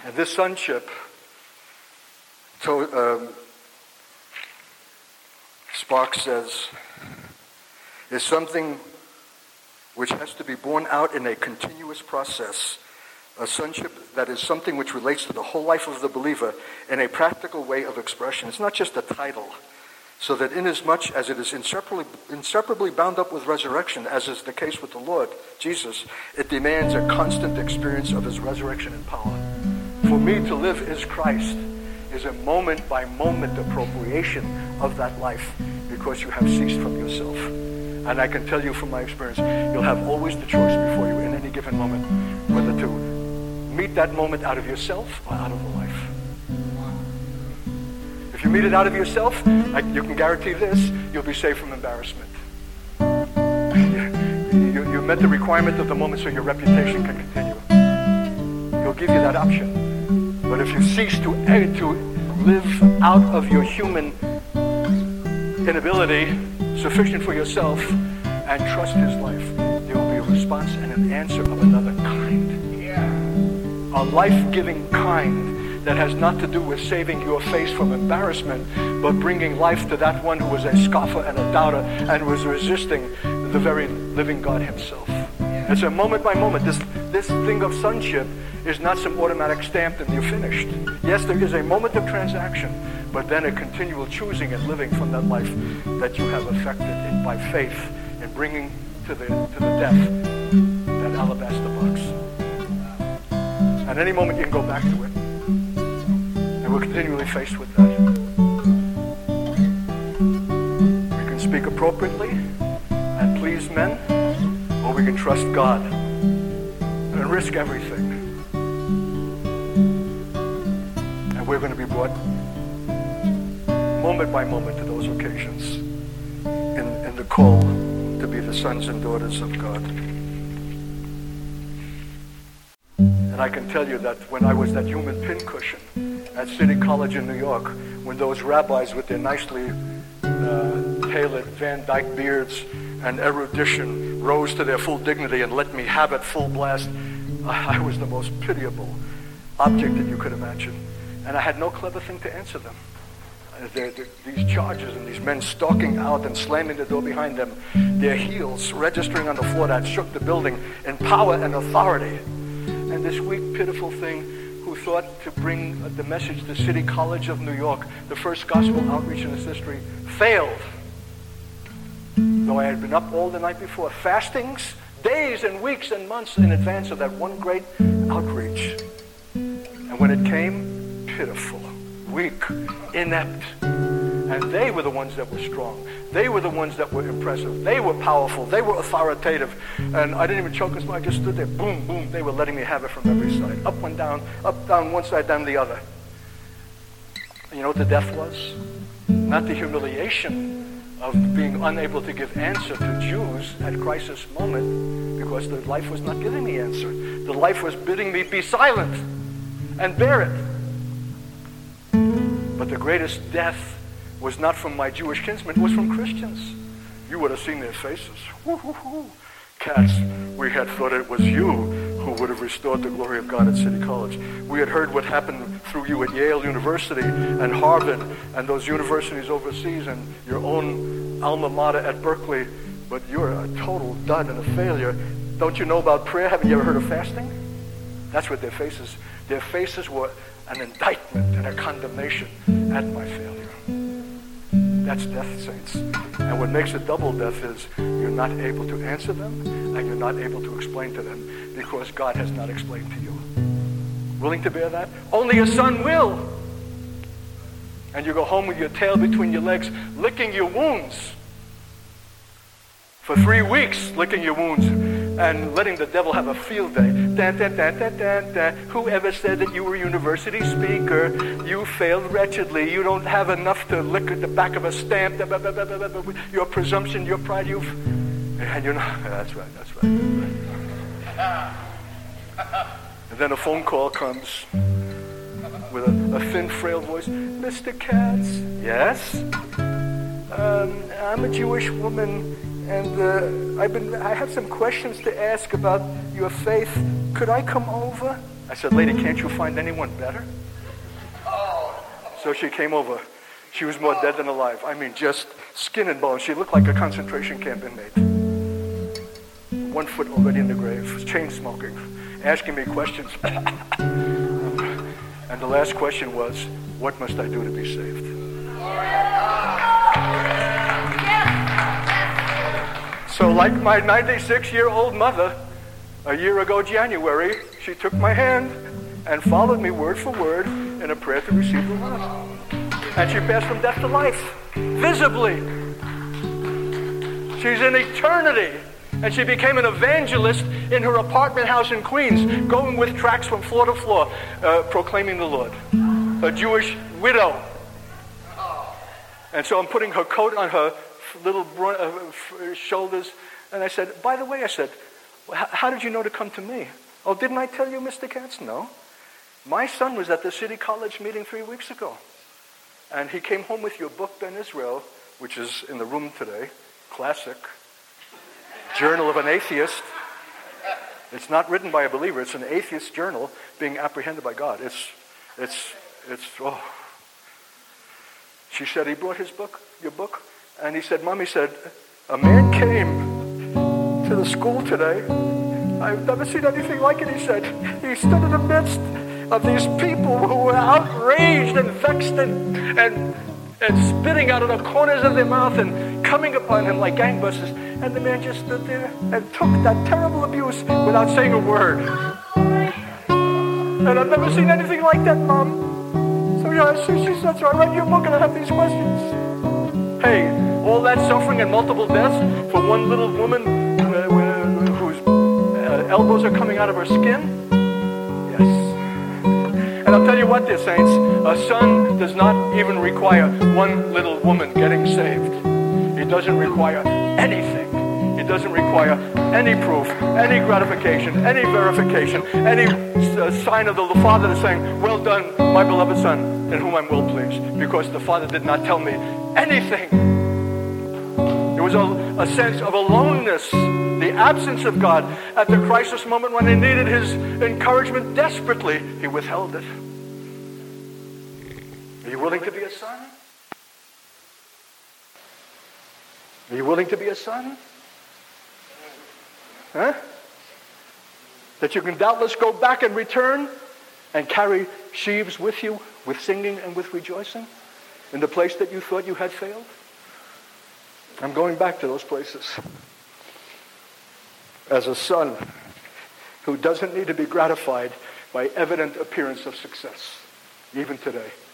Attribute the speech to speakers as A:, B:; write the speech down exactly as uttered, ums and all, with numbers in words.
A: And this sonship, to, um, Sparks says, is something which has to be borne out in a continuous process. A sonship that is something which relates to the whole life of the believer in a practical way of expression. It's not just a title. So that inasmuch as it is inseparably, inseparably bound up with resurrection, as is the case with the Lord, Jesus, it demands a constant experience of his resurrection and power. For me to live is Christ is a moment-by-moment appropriation of that life because you have ceased from yourself. And I can tell you from my experience, you'll have always the choice before you in any given moment whether to meet that moment out of yourself or out of the life. If you meet it out of yourself, I, you can guarantee this, you'll be safe from embarrassment. You, you met the requirement of the moment so your reputation can continue. He'll give you that option. But if you cease to, to live out of your human inability, sufficient for yourself, and trust his life, there will be a response and an answer of another kind. Yeah. A life-giving kind that has not to do with saving your face from embarrassment, but bringing life to that one who was a scoffer and a doubter and was resisting the very living God himself. Yeah. It's a moment by moment. This, this thing of sonship is not some automatic stamp and you're finished. Yes, there is a moment of transaction, but then a continual choosing and living from that life that you have affected in, by faith in bringing to the, to the death that alabaster box. At any moment you can go back to it. And we're continually faced with that. We can speak appropriately and please men, or we can trust God and risk everything. And we're going to be brought moment by moment to those occasions in, in the call to be the sons and daughters of God. And I can tell you that when I was that human pincushion at City College in New York, when those rabbis with their nicely uh, tailored Van Dyke beards and erudition rose to their full dignity and let me have it full blast, I, I was the most pitiable object that you could imagine. And I had no clever thing to answer them. They're, they're, these charges and these men stalking out and slamming the door behind them, their heels registering on the floor that shook the building in power and authority. And this weak, pitiful thing who thought to bring the message to City College of New York, the first gospel outreach in its history, failed. Though I had been up all the night before, fastings, days and weeks and months in advance of that one great outreach. And when it came, pitiful, weak, inept. And they were the ones that were strong. They were the ones that were impressive. They were powerful. They were authoritative. And I didn't even choke as much. I just stood there. Boom, boom. They were letting me have it from every side. Up and down. Up, down, one side, down the other. And you know what the death was? Not the humiliation of being unable to give answer to Jews at crisis moment, because the life was not giving me answer. The life was bidding me be silent and bear it. But the greatest death was not from my Jewish kinsmen, it was from Christians. You would have seen their faces. Woo, woo, woo. Cats, we had thought it was you who would have restored the glory of God at City College. We had heard what happened through you at Yale University and Harvard and those universities overseas and your own alma mater at Berkeley, but you're a total dud and a failure. Don't you know about prayer? Haven't you ever heard of fasting? That's what their faces, their faces were an indictment and a condemnation at my failure. That's death, saints. And what makes it double death is you're not able to answer them and you're not able to explain to them because God has not explained to you. Willing to bear that? Only a son will. And you go home with your tail between your legs, licking your wounds. For three weeks, licking your wounds and letting the devil have a field day. Dun, dun, dun, dun, dun, dun. Whoever said that you were a university speaker, you failed wretchedly. You don't have enough to lick at the back of a stamp. Your presumption, your pride, you've... And you're not... That's right, that's right. That's right. And then a phone call comes with a, a thin, frail voice. Mister Katz, yes? Um, I'm a Jewish woman, and uh, I've been, I have some questions to ask about your faith. Could I come over? I said, lady, can't you find anyone better? So she came over. She was more dead than alive. I mean, just skin and bones. She looked like a concentration camp inmate. One foot already in the grave, chain smoking, asking me questions. And the last question was, what must I do to be saved? So like my ninety-six-year-old mother, a year ago January, she took my hand and followed me word for word in a prayer to receive the Lord. And she passed from death to life, visibly. She's in eternity. And she became an evangelist in her apartment house in Queens, going with tracts from floor to floor, uh, proclaiming the Lord. A Jewish widow. And so I'm putting her coat on her little bro- uh, shoulders. And I said, by the way, I said, how did you know to come to me? Oh, didn't I tell you, Mister Katz? No. My son was at the City College meeting three weeks ago. And he came home with your book, Ben Israel, which is in the room today. Classic. Journal of an Atheist. It's not written by a believer. It's an atheist journal being apprehended by God. It's, it's, it's, oh. She said, he brought his book, your book. And he said, Mom, he said, a man came to the school today. I've never seen anything like it, he said. He stood in the midst of these people who were outraged and vexed and, and, and spitting out of the corners of their mouth and coming upon him like gangbusters. And the man just stood there and took that terrible abuse without saying a word. And I've never seen anything like that, Mom. So yeah, she, she said, so I read your book and I have these questions. Hey, all that suffering and multiple deaths for one little woman uh, whose uh, elbows are coming out of her skin? Yes. And I'll tell you what, dear saints, a son does not even require one little woman getting saved. He doesn't require anything. He doesn't require any proof, any gratification, any verification, any uh, sign of the Father that's saying, well done, my beloved Son, in whom I'm well pleased. Because the Father did not tell me anything. There was a, a sense of aloneness, the absence of God. At the crisis moment when he needed his encouragement desperately, he withheld it. Are you willing to be a son? Are you willing to be a son? Huh? That you can doubtless go back and return and carry sheaves with you, with singing and with rejoicing, in the place that you thought you had failed? I'm going back to those places. As a son who doesn't need to be gratified by evident appearance of success, even today.